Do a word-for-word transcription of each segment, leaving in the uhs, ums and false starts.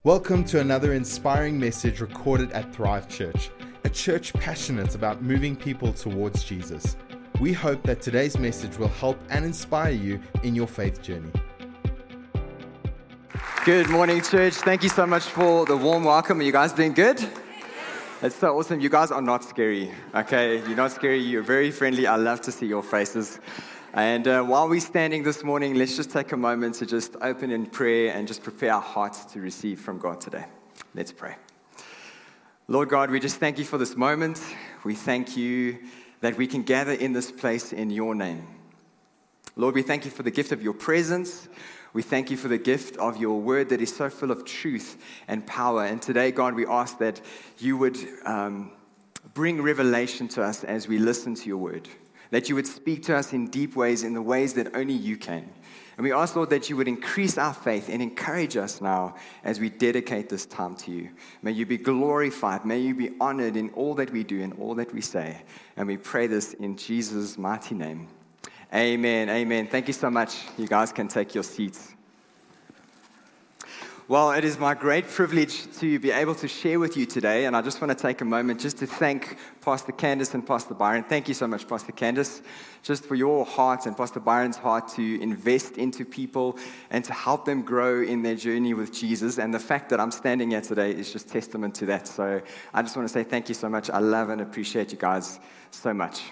Welcome to another inspiring message recorded at Thrive Church, a church passionate about moving people towards Jesus. We hope that today's message will help and inspire you in your faith journey. Good morning, church. Thank you so much for the warm welcome. Are you guys doing good? It's so awesome. You guys are not scary, okay? You're not scary. You're very friendly. I love to see your faces. And uh, while we're standing this morning, let's just take a moment to just open in prayer and just prepare our hearts to receive from God today. Let's pray. Lord God, we just thank you for this moment. We thank you that we can gather in this place in your name. Lord, we thank you for the gift of your presence. We thank you for the gift of your word that is so full of truth and power. And today, God, we ask that you would um, bring revelation to us as we listen to your word. That you would speak to us in deep ways, in the ways that only you can. And we ask, Lord, that you would increase our faith and encourage us now as we dedicate this time to you. May you be glorified. May you be honored in all that we do and all that we say. And we pray this in Jesus' mighty name. Amen, amen. Thank you so much. You guys can take your seats. Well, it is my great privilege to be able to share with you today, and I just want to take a moment just to thank Pastor Candace and Pastor Byron. Thank you so much, Pastor Candace, just for your heart and Pastor Byron's heart to invest into people and to help them grow in their journey with Jesus. And the fact that I'm standing here today is just testament to that. So I just want to say thank you so much. I love and appreciate you guys so much.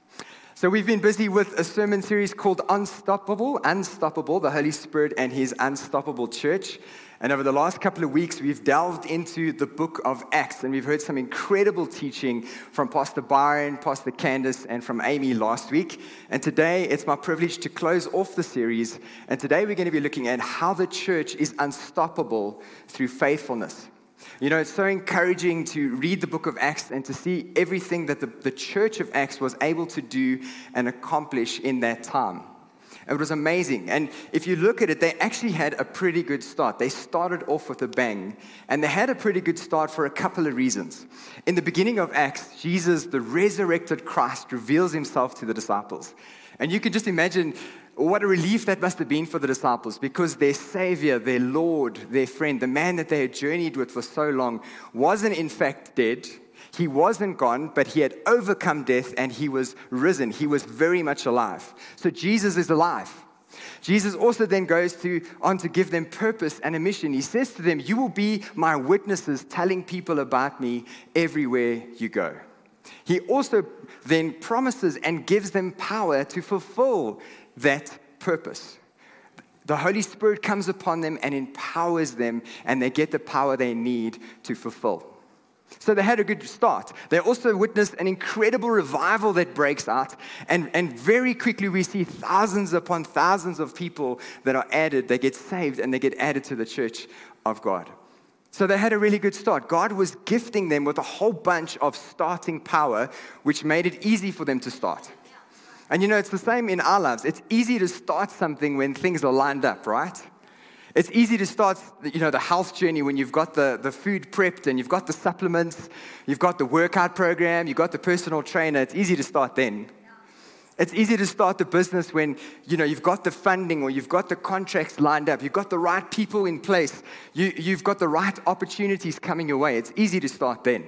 So we've been busy with a sermon series called Unstoppable, Unstoppable, the Holy Spirit and His Unstoppable Church. And over the last couple of weeks, we've delved into the book of Acts, and we've heard some incredible teaching from Pastor Byron, Pastor Candace, and from Amy last week. And today, it's my privilege to close off the series. And today, we're going to be looking at how the church is unstoppable through faithfulness. You know, it's so encouraging to read the book of Acts and to see everything that the, the church of Acts was able to do and accomplish in that time. It was amazing. And if you look at it, they actually had a pretty good start. They started off with a bang. And they had a pretty good start for a couple of reasons. In the beginning of Acts, Jesus, the resurrected Christ, reveals himself to the disciples. And you can just imagine what a relief that must have been for the disciples, because their Savior, their Lord, their friend, the man that they had journeyed with for so long, wasn't in fact dead. He wasn't gone, but he had overcome death and he was risen. He was very much alive. So Jesus is alive. Jesus also then goes to, on to give them purpose and a mission. He says to them, you will be my witnesses, telling people about me everywhere you go. He also then promises and gives them power to fulfill that purpose. The Holy Spirit comes upon them and empowers them, and they get the power they need to fulfill. So they had a good start. They also witnessed an incredible revival that breaks out. And, and very quickly we see thousands upon thousands of people that are added. They get saved and they get added to the church of God. So they had a really good start. God was gifting them with a whole bunch of starting power, which made it easy for them to start. And you know, it's the same in our lives. It's easy to start something when things are lined up, right? It's easy to start, you know, the health journey when you've got the, the food prepped and you've got the supplements, you've got the workout program, you've got the personal trainer. It's easy to start then. It's easy to start the business when, you know, you've got the funding or you've got the contracts lined up. You've got the right people in place. You, you've got the right opportunities coming your way. It's easy to start then.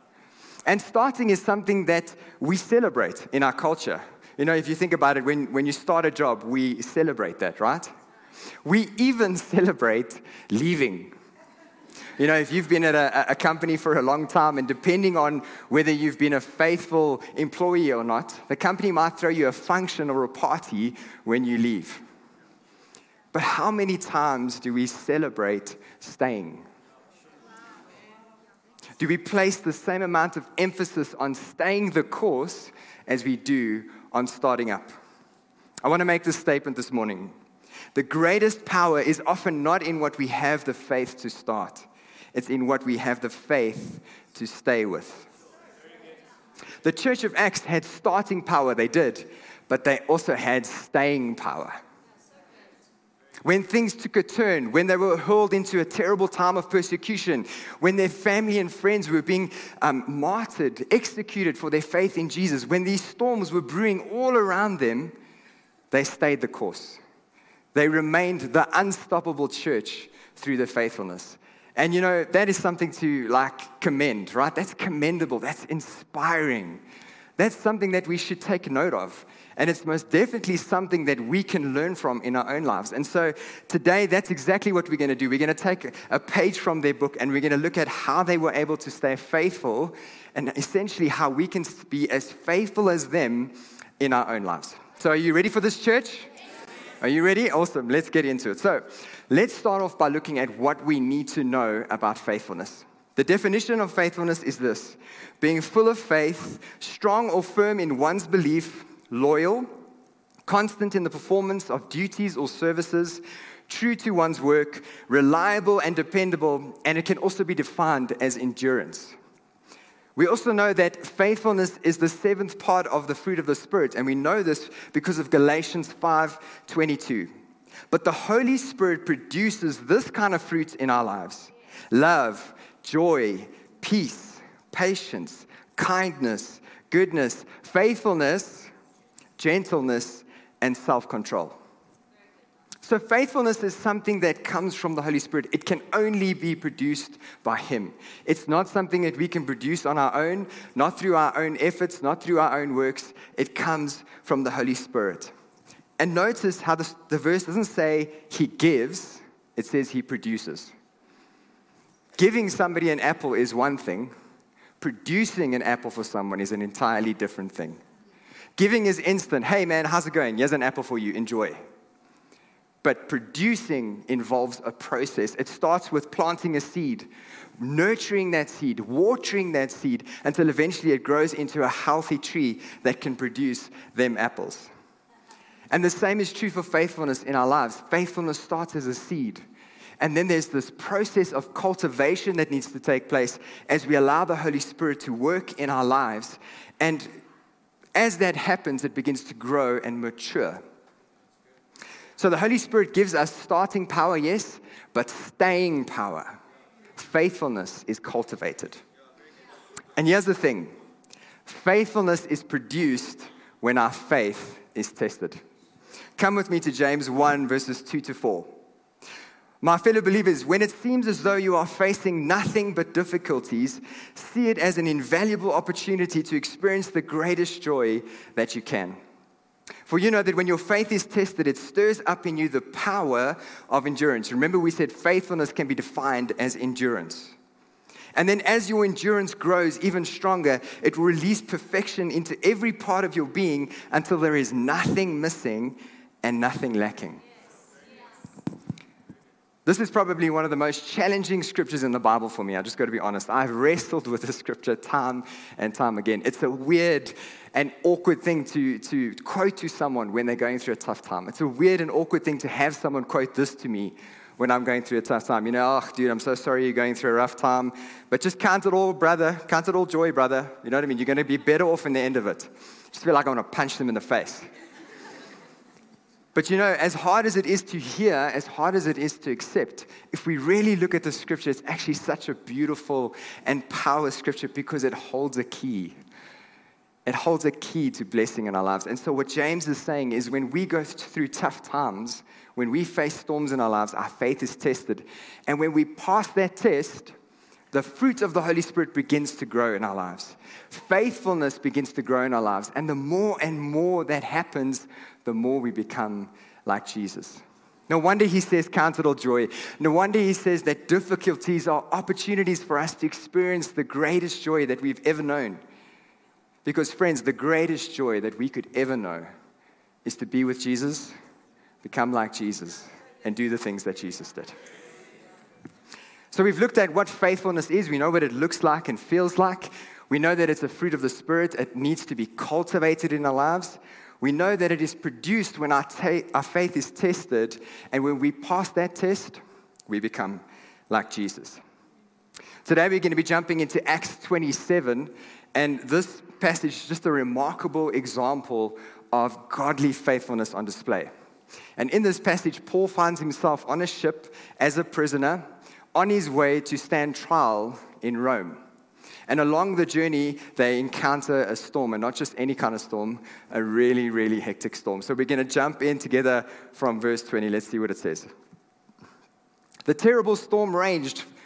And starting is something that we celebrate in our culture. You know, if you think about it, when, when you start a job, we celebrate that, right? We even celebrate leaving. You know, if you've been at a, a company for a long time, and depending on whether you've been a faithful employee or not, the company might throw you a function or a party when you leave. But how many times do we celebrate staying? Do we place the same amount of emphasis on staying the course as we do on starting up? I want to make this statement this morning. The greatest power is often not in what we have the faith to start. It's in what we have the faith to stay with. The Church of Acts had starting power, they did, but they also had staying power. When things took a turn, when they were hurled into a terrible time of persecution, when their family and friends were being um, martyred, executed for their faith in Jesus, when these storms were brewing all around them, they stayed the course. They remained the unstoppable church through their faithfulness. And you know, that is something to like commend, right? That's commendable. That's inspiring. That's something that we should take note of. And it's most definitely something that we can learn from in our own lives. And so today, that's exactly what we're going to do. We're going to take a page from their book and we're going to look at how they were able to stay faithful and essentially how we can be as faithful as them in our own lives. So are you ready for this, church? Are you ready? Awesome. Let's get into it. So let's start off by looking at what we need to know about faithfulness. The definition of faithfulness is this: being full of faith, strong or firm in one's belief, loyal, constant in the performance of duties or services, true to one's work, reliable and dependable, and it can also be defined as endurance. We also know that faithfulness is the seventh part of the fruit of the Spirit, and we know this because of Galatians five twenty-two. But the Holy Spirit produces this kind of fruit in our lives: love, joy, peace, patience, kindness, goodness, faithfulness, gentleness, and self-control. So faithfulness is something that comes from the Holy Spirit. It can only be produced by Him. It's not something that we can produce on our own, not through our own efforts, not through our own works. It comes from the Holy Spirit. And notice how this, the verse doesn't say He gives, it says He produces. Giving somebody an apple is one thing. Producing an apple for someone is an entirely different thing. Giving is instant. Hey man, how's it going? Here's an apple for you. Enjoy. But producing involves a process. It starts with planting a seed, nurturing that seed, watering that seed, until eventually it grows into a healthy tree that can produce them apples. And the same is true for faithfulness in our lives. Faithfulness starts as a seed. And then there's this process of cultivation that needs to take place as we allow the Holy Spirit to work in our lives. And as that happens, it begins to grow and mature. So the Holy Spirit gives us starting power, yes, but staying power. Faithfulness is cultivated. And here's the thing. Faithfulness is produced when our faith is tested. Come with me to James one, verses two to four. My fellow believers, when it seems as though you are facing nothing but difficulties, see it as an invaluable opportunity to experience the greatest joy that you can. For you know that when your faith is tested, it stirs up in you the power of endurance. Remember, we said faithfulness can be defined as endurance. And then as your endurance grows even stronger, it will release perfection into every part of your being until there is nothing missing and nothing lacking. This is probably one of the most challenging scriptures in the Bible for me. I just got to be honest. I've wrestled with this scripture time and time again. It's a weird and awkward thing to, to quote to someone when they're going through a tough time. It's a weird and awkward thing to have someone quote this to me when I'm going through a tough time. You know, oh, dude, I'm so sorry you're going through a rough time, but just count it all, brother. Count it all joy, brother. You know what I mean? You're going to be better off in the end of it. Just feel like I want to punch them in the face. But you know, as hard as it is to hear, as hard as it is to accept, if we really look at the scripture, it's actually such a beautiful and powerful scripture because it holds a key. It holds a key to blessing in our lives. And so what James is saying is when we go through tough times, when we face storms in our lives, our faith is tested. And when we pass that test, the fruit of the Holy Spirit begins to grow in our lives. Faithfulness begins to grow in our lives. And the more and more that happens, the more we become like Jesus. No wonder he says, count it all joy. No wonder he says that difficulties are opportunities for us to experience the greatest joy that we've ever known. Because friends, the greatest joy that we could ever know is to be with Jesus, become like Jesus, and do the things that Jesus did. So we've looked at what faithfulness is. We know what it looks like and feels like. We know that it's a fruit of the Spirit. It needs to be cultivated in our lives. We know that it is produced when our, ta- our faith is tested, and when we pass that test, we become like Jesus. Today we're going to be jumping into Acts twenty-seven, and this passage is just a remarkable example of godly faithfulness on display. And in this passage, Paul finds himself on a ship as a prisoner on his way to stand trial in Rome. And along the journey, they encounter a storm, and not just any kind of storm, a really, really hectic storm. So we're going to jump in together from verse twenty. Let's see what it says. The terrible storm raged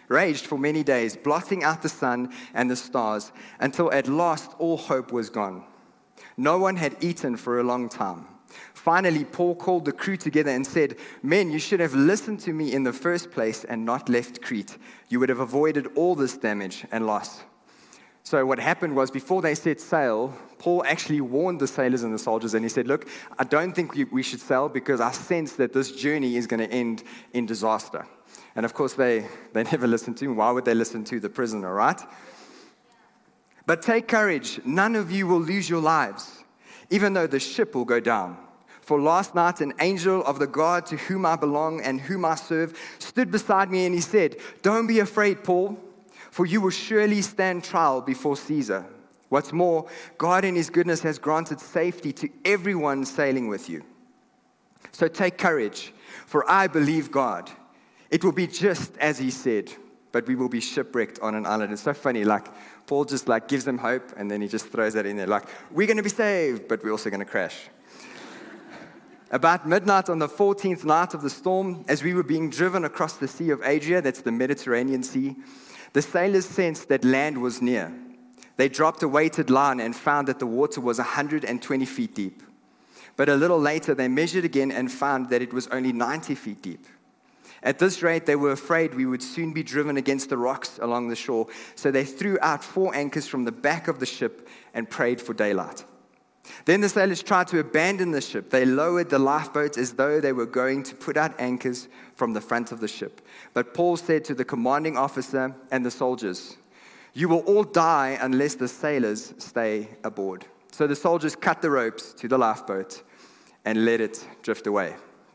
raged for many days, blotting out the sun and the stars, until at last all hope was gone. No one had eaten for a long time. Finally, Paul called the crew together and said, "Men, you should have listened to me in the first place and not left Crete. You would have avoided all this damage and loss." So what happened was, before they set sail, Paul actually warned the sailors and the soldiers, and he said, "Look, I don't think we should sail because I sense that this journey is going to end in disaster." And of course, they, they never listened to him. Why would they listen to the prisoner, right? "But take courage. None of you will lose your lives, even though the ship will go down. For last night, an angel of the God to whom I belong and whom I serve stood beside me, and he said, 'Don't be afraid, Paul, for you will surely stand trial before Caesar. What's more, God in his goodness has granted safety to everyone sailing with you. So take courage, for I believe God. It will be just as he said, but we will be shipwrecked on an island.'" It's so funny, like, Paul just like gives them hope, and then he just throws that in there, like, we're going to be saved, but we're also going to crash. About midnight on the fourteenth night of the storm, as we were being driven across the Sea of Adria, that's the Mediterranean Sea, the sailors sensed that land was near. They dropped a weighted line and found that the water was one hundred twenty feet deep. But a little later, they measured again and found that it was only ninety feet deep. At this rate, they were afraid we would soon be driven against the rocks along the shore, so they threw out four anchors from the back of the ship and prayed for daylight. Then the sailors tried to abandon the ship. They lowered the lifeboats as though they were going to put out anchors from the front of the ship. But Paul said to the commanding officer and the soldiers, "You will all die unless the sailors stay aboard." So the soldiers cut the ropes to the lifeboat and let it drift away.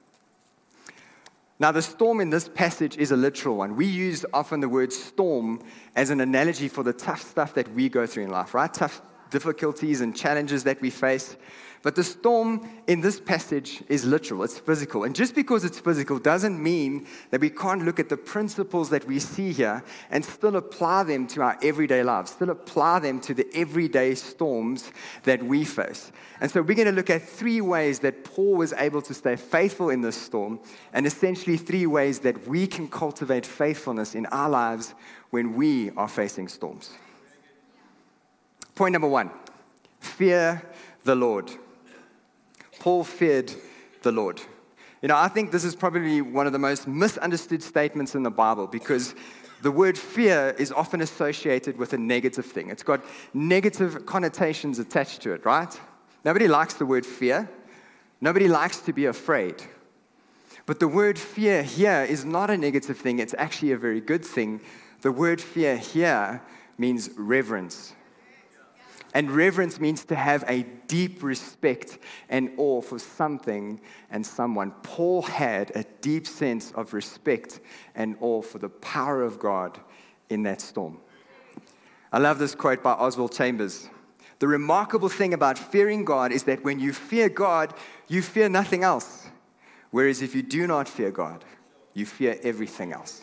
Now, the storm in this passage is a literal one. We use often the word storm as an analogy for the tough stuff that we go through in life, right? Tough difficulties and challenges that we face. But the storm in this passage is literal, it's physical. And just because it's physical doesn't mean that we can't look at the principles that we see here and still apply them to our everyday lives, still apply them to the everyday storms that we face. And so we're going to look at three ways that Paul was able to stay faithful in this storm, and essentially three ways that we can cultivate faithfulness in our lives when we are facing storms. Point number one, fear the Lord. Paul feared the Lord. You know, I think this is probably one of the most misunderstood statements in the Bible, because the word fear is often associated with a negative thing. It's got negative connotations attached to it, right? Nobody likes the word fear. Nobody likes to be afraid. But the word fear here is not a negative thing. It's actually a very good thing. The word fear here means reverence. And reverence means to have a deep respect and awe for something and someone. Paul had a deep sense of respect and awe for the power of God in that storm. I love this quote by Oswald Chambers. "The remarkable thing about fearing God is that when you fear God, you fear nothing else. Whereas if you do not fear God, you fear everything else."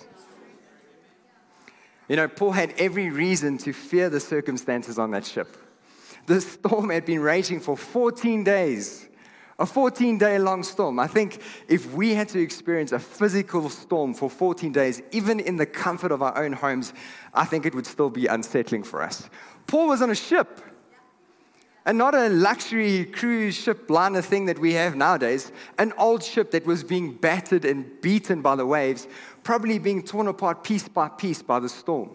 You know, Paul had every reason to fear the circumstances on that ship. The storm had been raging for fourteen days, a fourteen-day long storm. I think if we had to experience a physical storm for fourteen days, even in the comfort of our own homes, I think it would still be unsettling for us. Paul was on a ship, and not a luxury cruise ship liner thing that we have nowadays, an old ship that was being battered and beaten by the waves, probably being torn apart piece by piece by the storm.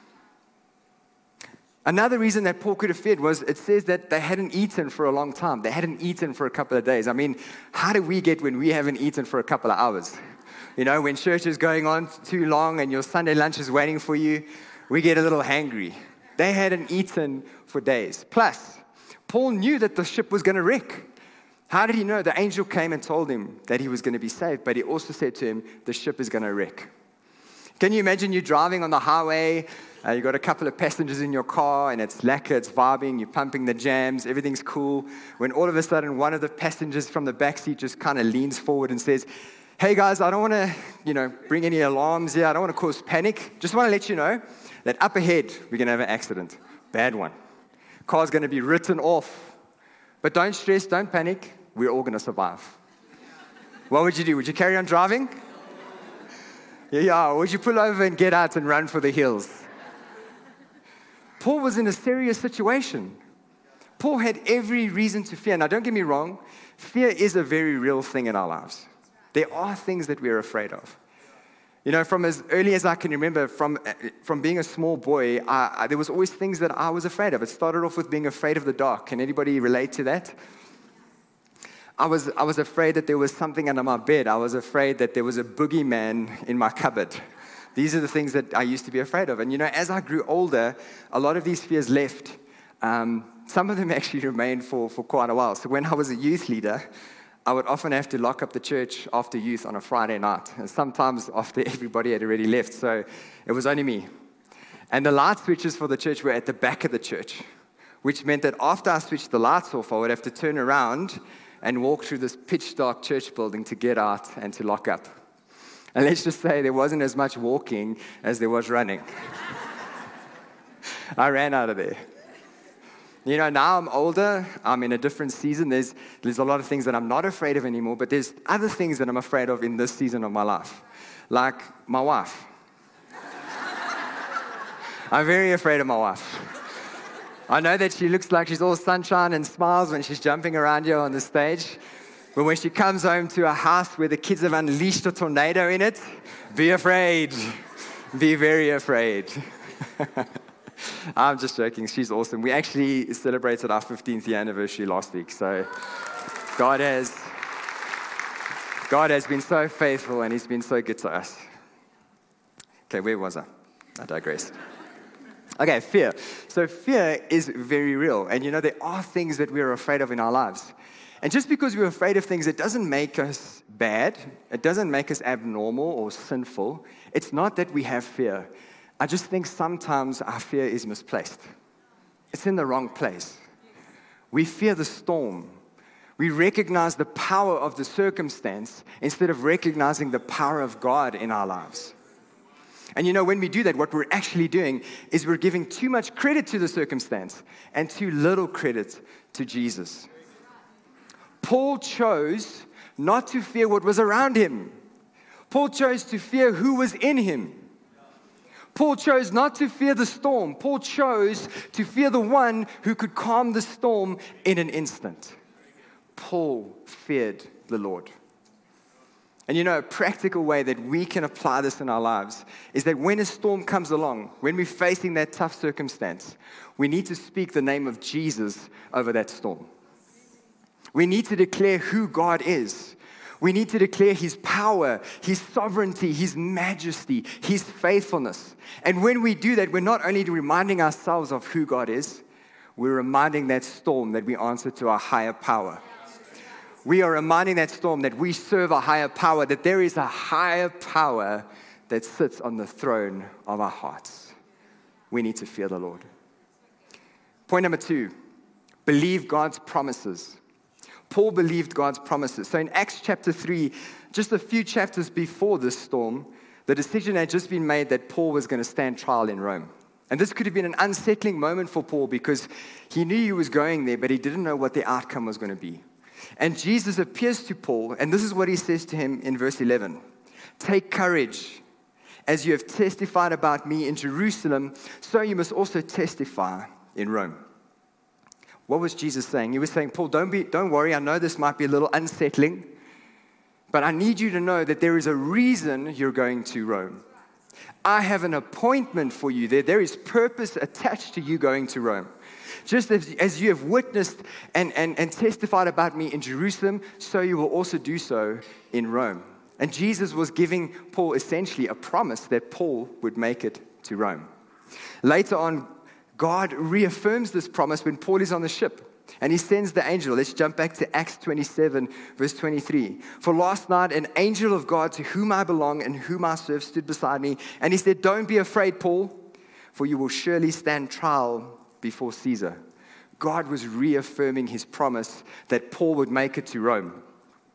Another reason that Paul could have feared was it says that they hadn't eaten for a long time. They hadn't eaten for a couple of days. I mean, how do we get when we haven't eaten for a couple of hours? You know, when church is going on too long and your Sunday lunch is waiting for you, we get a little hangry. They hadn't eaten for days. Plus, Paul knew that the ship was going to wreck. How did he know? The angel came and told him that he was going to be saved, but he also said to him, the ship is going to wreck. Can you imagine you driving on the highway? Uh, you've got a couple of passengers in your car, and it's lacquer, it's vibing, you're pumping the jams, everything's cool. When all of a sudden, one of the passengers from the backseat just kind of leans forward and says, "Hey guys, I don't want to, you know, bring any alarms here. I don't want to cause panic. Just want to let you know that up ahead, we're going to have an accident. Bad one. Car's going to be written off. But don't stress, don't panic. We're all going to survive." What would you do? Would you carry on driving? Yeah, would you pull over and get out and run for the hills? Paul was in a serious situation. Paul had every reason to fear. Now, don't get me wrong, fear is a very real thing in our lives. There are things that we're afraid of. You know, from as early as I can remember, from, from being a small boy, I, I, there was always things that I was afraid of. It started off with being afraid of the dark. Can anybody relate to that? I was, I was afraid that there was something under my bed. I was afraid that there was a boogeyman in my cupboard. These are the things that I used to be afraid of. And, you know, as I grew older, a lot of these fears left. Um, some of them actually remained for, for quite a while. So when I was a youth leader, I would often have to lock up the church after youth on a Friday night, and sometimes after everybody had already left, so it was only me. And the light switches for the church were at the back of the church, which meant that after I switched the lights off, I would have to turn around and walk through this pitch-dark church building to get out and to lock up. And let's just say there wasn't as much walking as there was running. I ran out of there. You know, now I'm older, I'm in a different season. There's, there's a lot of things that I'm not afraid of anymore, but there's other things that I'm afraid of in this season of my life, like my wife. I'm very afraid of my wife. I know that she looks like she's all sunshine and smiles when she's jumping around here on the stage, but when she comes home to a house where the kids have unleashed a tornado in it, be afraid. Be very afraid. I'm just joking. She's awesome. We actually celebrated our fifteenth year anniversary last week. So God has, God has been so faithful and He's been so good to us. Okay, where was I? I digressed. Okay, fear. So fear is very real. And you know, there are things that we're afraid of in our lives. And just because we're afraid of things, it doesn't make us bad. It doesn't make us abnormal or sinful. It's not that we have fear. I just think sometimes our fear is misplaced. It's in the wrong place. We fear the storm. We recognize the power of the circumstance instead of recognizing the power of God in our lives. And you know, when we do that, what we're actually doing is we're giving too much credit to the circumstance and too little credit to Jesus. Paul chose not to fear what was around him. Paul chose to fear who was in him. Paul chose not to fear the storm. Paul chose to fear the one who could calm the storm in an instant. Paul feared the Lord. And you know, a practical way that we can apply this in our lives is that when a storm comes along, when we're facing that tough circumstance, we need to speak the name of Jesus over that storm. We need to declare who God is. We need to declare His power, His sovereignty, His majesty, His faithfulness. And when we do that, we're not only reminding ourselves of who God is, we're reminding that storm that we answer to a higher power. We are reminding that storm that we serve a higher power, that there is a higher power that sits on the throne of our hearts. We need to fear the Lord. Point number two, believe God's promises. Paul believed God's promises. So in Acts chapter three, just a few chapters before this storm, the decision had just been made that Paul was going to stand trial in Rome. And this could have been an unsettling moment for Paul because he knew he was going there, but he didn't know what the outcome was going to be. And Jesus appears to Paul, and this is what he says to him in verse eleven. Take courage. As you have testified about me in Jerusalem, so you must also testify in Rome. What was Jesus saying? He was saying, Paul, don't be, don't worry. I know this might be a little unsettling, but I need you to know that there is a reason you're going to Rome. I have an appointment for you there. There is purpose attached to you going to Rome. Just as, as you have witnessed and, and, and testified about me in Jerusalem, so you will also do so in Rome. And Jesus was giving Paul essentially a promise that Paul would make it to Rome. Later on, God reaffirms this promise when Paul is on the ship. And he sends the angel. Let's jump back to Acts twenty-seven, verse twenty-three. For last night, an angel of God to whom I belong and whom I serve stood beside me. And he said, don't be afraid, Paul, for you will surely stand trial before Caesar. God was reaffirming his promise that Paul would make it to Rome.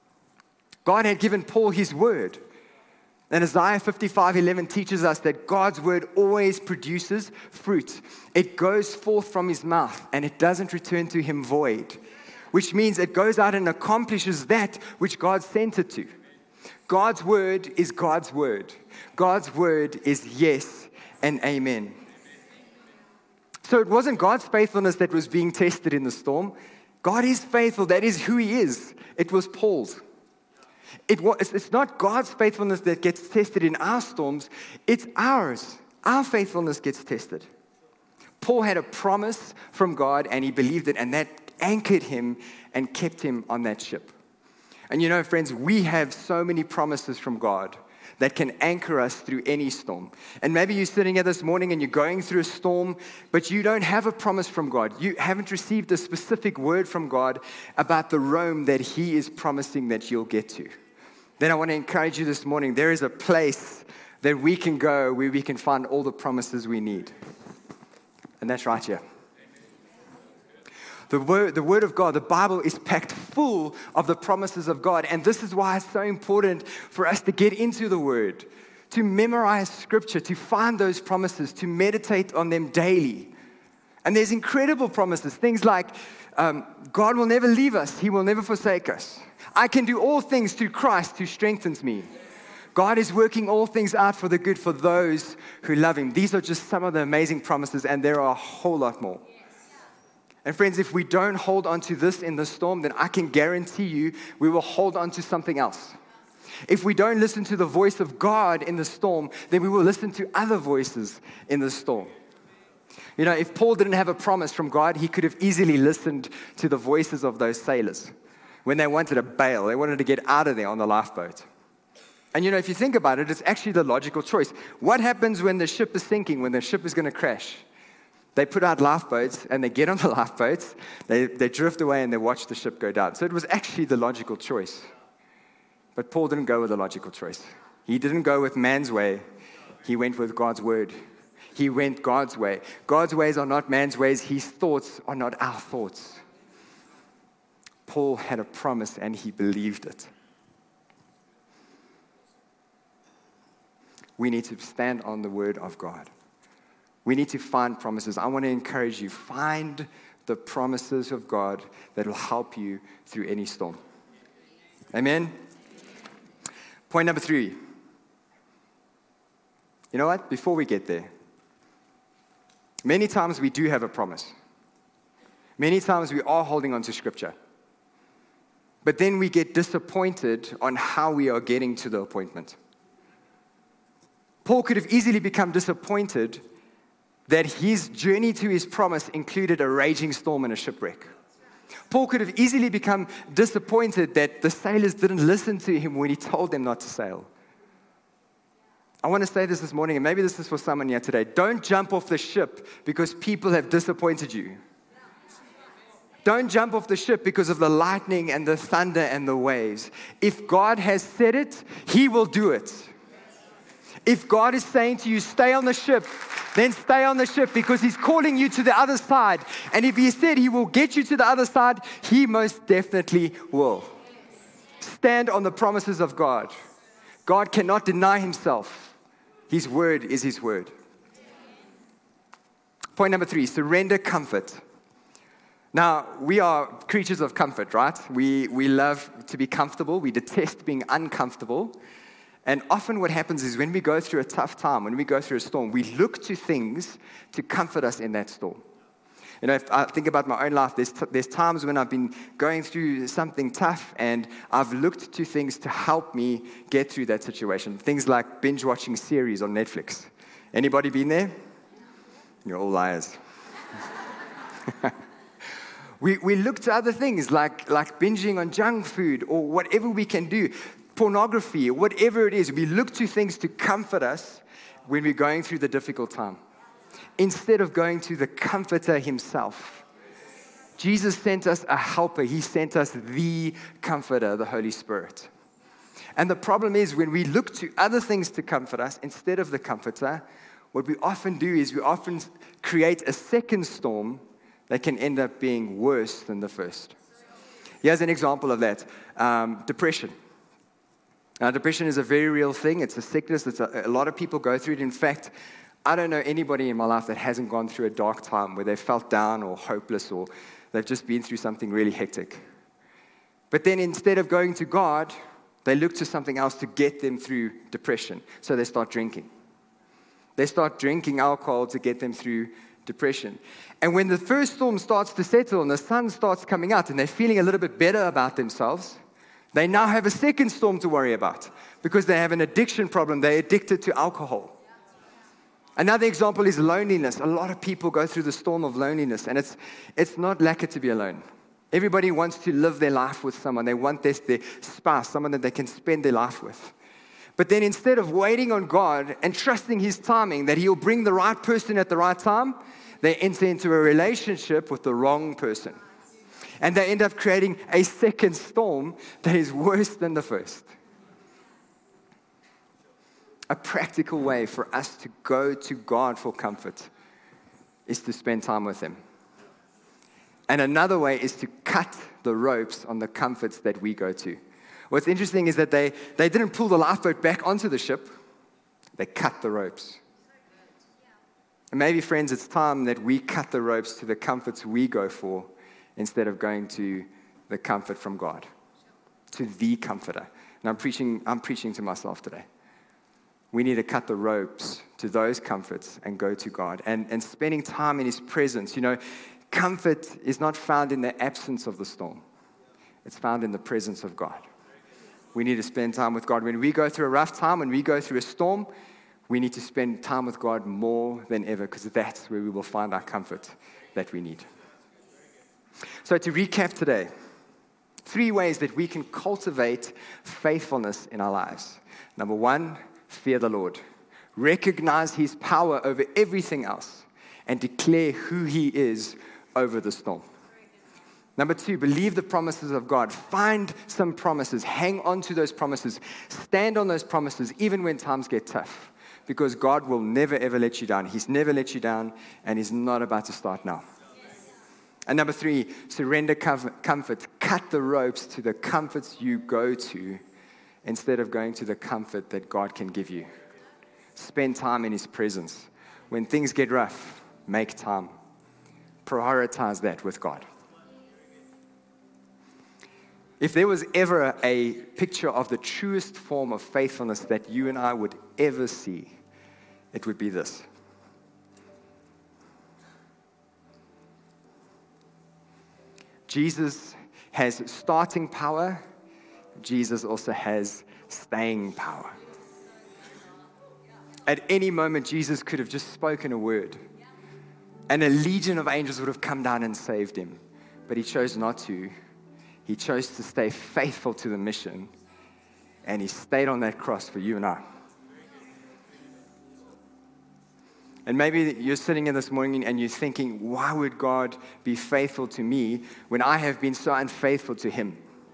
God had given Paul his word. And Isaiah fifty-five eleven teaches us that God's word always produces fruit. It goes forth from his mouth and it doesn't return to him void, which means it goes out and accomplishes that which God sent it to. God's word is God's word. God's word is yes and amen. So it wasn't God's faithfulness that was being tested in the storm. God is faithful. That is who he is. It was Paul's. It was, it's not God's faithfulness that gets tested in our storms. It's ours. Our faithfulness gets tested. Paul had a promise from God, and he believed it, and that anchored him and kept him on that ship. And you know, friends, we have so many promises from God that can anchor us through any storm. And maybe you're sitting here this morning and you're going through a storm, but you don't have a promise from God. You haven't received a specific word from God about the Rome that he is promising that you'll get to. Then I want to encourage you this morning, there is a place that we can go where we can find all the promises we need. And that's right here. The word, the word of God, the Bible is packed full of the promises of God. And this is why it's so important for us to get into the word, to memorize scripture, to find those promises, to meditate on them daily. And there's incredible promises, things like um, God will never leave us. He will never forsake us. I can do all things through Christ who strengthens me. God is working all things out for the good for those who love him. These are just some of the amazing promises, and there are a whole lot more. And friends, if we don't hold on to this in the storm, then I can guarantee you we will hold on to something else. If we don't listen to the voice of God in the storm, then we will listen to other voices in the storm. You know, if Paul didn't have a promise from God, he could have easily listened to the voices of those sailors when they wanted to bail. They wanted to get out of there on the lifeboat. And you know, if you think about it, it's actually the logical choice. What happens when the ship is sinking, when the ship is going to crash? They put out lifeboats, and they get on the lifeboats, they, they drift away, and they watch the ship go down. So it was actually the logical choice. But Paul didn't go with the logical choice. He didn't go with man's way. He went with God's word. He went God's way. God's ways are not man's ways. His thoughts are not our thoughts. Paul had a promise, and he believed it. We need to stand on the word of God. We need to find promises. I want to encourage you, find the promises of God that will help you through any storm. Amen? Point number three. You know what? Before we get there, many times we do have a promise. Many times we are holding on to Scripture. But then we get disappointed on how we are getting to the appointment. Paul could have easily become disappointed that his journey to his promise included a raging storm and a shipwreck. Paul could have easily become disappointed that the sailors didn't listen to him when he told them not to sail. I want to say this this morning, and maybe this is for someone here today. Don't jump off the ship because people have disappointed you. Don't jump off the ship because of the lightning and the thunder and the waves. If God has said it, he will do it. If God is saying to you, stay on the ship, then stay on the ship because he's calling you to the other side. And if he said he will get you to the other side, he most definitely will. Stand on the promises of God. God cannot deny himself. His word is his word. Point number three, surrender comfort. Now, we are creatures of comfort, right? We, we love to be comfortable. We detest being uncomfortable. And often what happens is when we go through a tough time, when we go through a storm, we look to things to comfort us in that storm. You know, if I think about my own life, there's, t- there's times when I've been going through something tough and I've looked to things to help me get through that situation. Things like binge watching series on Netflix. Anybody been there? You're all liars. we, we look to other things like, like binging on junk food or whatever we can do. Pornography, whatever it is, we look to things to comfort us when we're going through the difficult time, instead of going to the comforter himself. Jesus sent us a helper. He sent us the comforter, the Holy Spirit. And the problem is when we look to other things to comfort us instead of the comforter, what we often do is we often create a second storm that can end up being worse than the first. Here's an example of that. Um, depression. Now, depression is a very real thing. It's a sickness. It's a, a lot of people go through it. In fact, I don't know anybody in my life that hasn't gone through a dark time where they felt down or hopeless or they've just been through something really hectic. But then instead of going to God They look to something else to get them through depression. So they start drinking. They start drinking alcohol to get them through depression. And when the first storm starts to settle and the sun starts coming out and they're feeling a little bit better about themselves, they now have a second storm to worry about because they have an addiction problem. They're addicted to alcohol. Another example is loneliness. A lot of people go through the storm of loneliness, and it's it's not lacquer to be alone. Everybody wants to live their life with someone. They want this, their spouse, someone that they can spend their life with. But then instead of waiting on God and trusting His timing, that He'll bring the right person at the right time, they enter into a relationship with the wrong person. And they end up creating a second storm that is worse than the first. A practical way for us to go to God for comfort is to spend time with Him. And another way is to cut the ropes on the comforts that we go to. What's interesting is that they, they didn't pull the lifeboat back onto the ship. They cut the ropes. And maybe, friends, it's time that we cut the ropes to the comforts we go for instead of going to the comfort from God, to the comforter. And I'm preaching, I'm preaching to myself today. We need to cut the ropes to those comforts and go to God. And, and spending time in His presence. You know, comfort is not found in the absence of the storm. It's found in the presence of God. We need to spend time with God. When we go through a rough time, when we go through a storm, we need to spend time with God more than ever, because that's where we will find our comfort that we need. So to recap today, three ways that we can cultivate faithfulness in our lives. Number one, fear the Lord. Recognize His power over everything else and declare who He is over the storm. Number two, believe the promises of God. Find some promises. Hang on to those promises. Stand on those promises even when times get tough, because God will never, ever let you down. He's never let you down, and He's not about to start now. And number three, surrender comfort. Cut the ropes to the comforts you go to instead of going to the comfort that God can give you. Spend time in His presence. When things get rough, make time. Prioritize that with God. If there was ever a picture of the truest form of faithfulness that you and I would ever see, it would be this. Jesus has starting power. Jesus also has staying power. At any moment, Jesus could have just spoken a word, and a legion of angels would have come down and saved Him. But He chose not to. He chose to stay faithful to the mission, and He stayed on that cross for you and I. And maybe you're sitting here this morning and you're thinking, why would God be faithful to me when I have been so unfaithful to Him?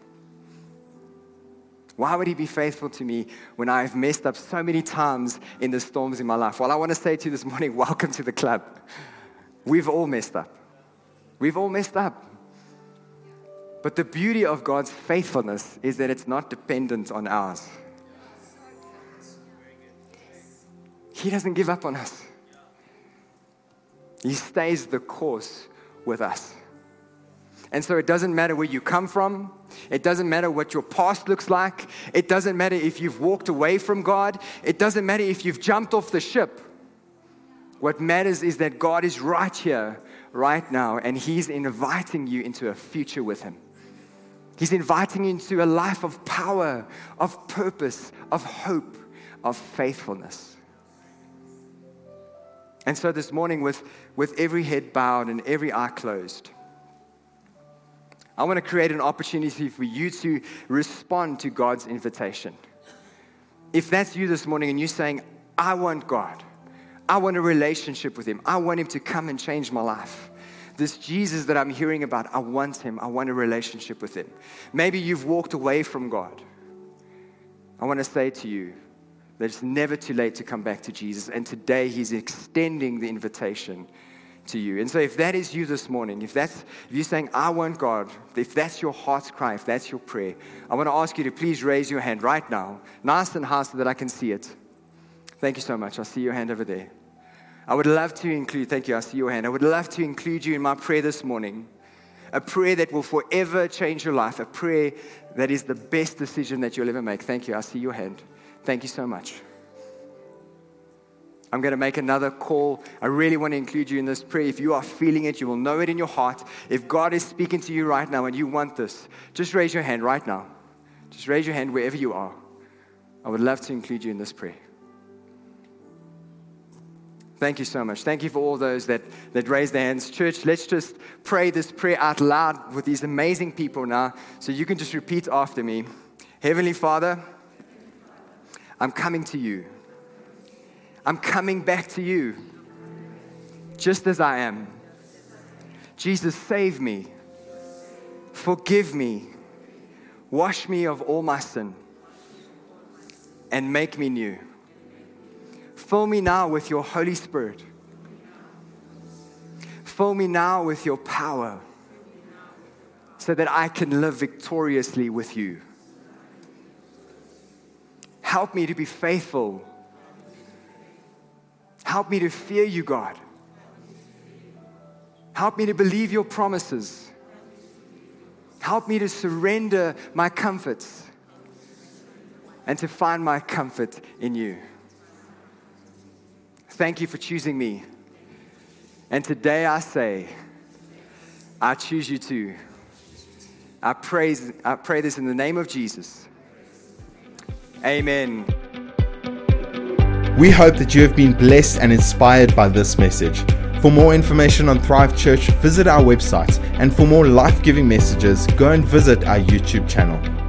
Why would He be faithful to me when I've messed up so many times in the storms in my life? Well, I want to say to you this morning, welcome to the club. We've all messed up. We've all messed up. But the beauty of God's faithfulness is that it's not dependent on ours. He doesn't give up on us. He stays the course with us. And so it doesn't matter where you come from. It doesn't matter what your past looks like. It doesn't matter if you've walked away from God. It doesn't matter if you've jumped off the ship. What matters is that God is right here, right now, and He's inviting you into a future with Him. He's inviting you into a life of power, of purpose, of hope, of faithfulness. And so this morning, with, with every head bowed and every eye closed, I want to create an opportunity for you to respond to God's invitation. If that's you this morning and you're saying, I want God, I want a relationship with Him, I want Him to come and change my life. This Jesus that I'm hearing about, I want Him. I want a relationship with Him. Maybe you've walked away from God. I want to say to you that it's never too late to come back to Jesus. And today He's extending the invitation to you. And so if that is you this morning, if that's if you're saying, I want God, if that's your heart's cry, if that's your prayer, I want to ask you to please raise your hand right now, nice and high so that I can see it. Thank you so much. I see your hand over there. I would love to include, thank you, I see your hand. I would love to include you in my prayer this morning. a prayer that will forever change your life, a prayer that is the best decision that you'll ever make. Thank you. I see your hand. Thank you so much. I'm going to make another call. I really want to include you in this prayer. If you are feeling it, you will know it in your heart. If God is speaking to you right now and you want this, just raise your hand right now. Just raise your hand wherever you are. I would love to include you in this prayer. Thank you so much. Thank you for all those that, that raised their hands. Church, let's just pray this prayer out loud with these amazing people now. So you can just repeat after me. Heavenly Father, I'm coming to you. I'm coming back to you, just as I am. Jesus, save me. Forgive me. Wash me of all my sin. And make me new. Fill me now with your Holy Spirit. Fill me now with your power, so that I can live victoriously with you. Help me to be faithful. Help me to fear you, God. Help me to believe your promises. Help me to surrender my comforts and to find my comfort in you. Thank you for choosing me. And today I say, I choose you too. I praise, I pray this in the name of Jesus. Amen. We hope that you have been blessed and inspired by this message. For more information on Thrive Church, visit our website. And for more life-giving messages, go and visit our YouTube channel.